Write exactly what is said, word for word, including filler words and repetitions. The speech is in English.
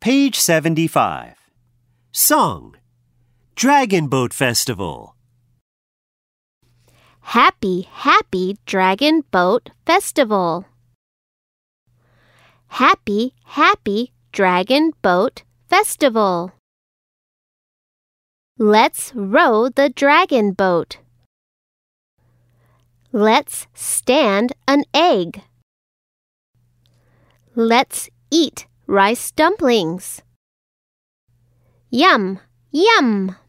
Page seventy-five. Song. Dragon Boat Festival. Happy, happy Dragon Boat Festival. Happy, happy Dragon Boat Festival. Let's row the dragon boat. Let's stand an egg. Let's eat rice dumplings. Yum, yum!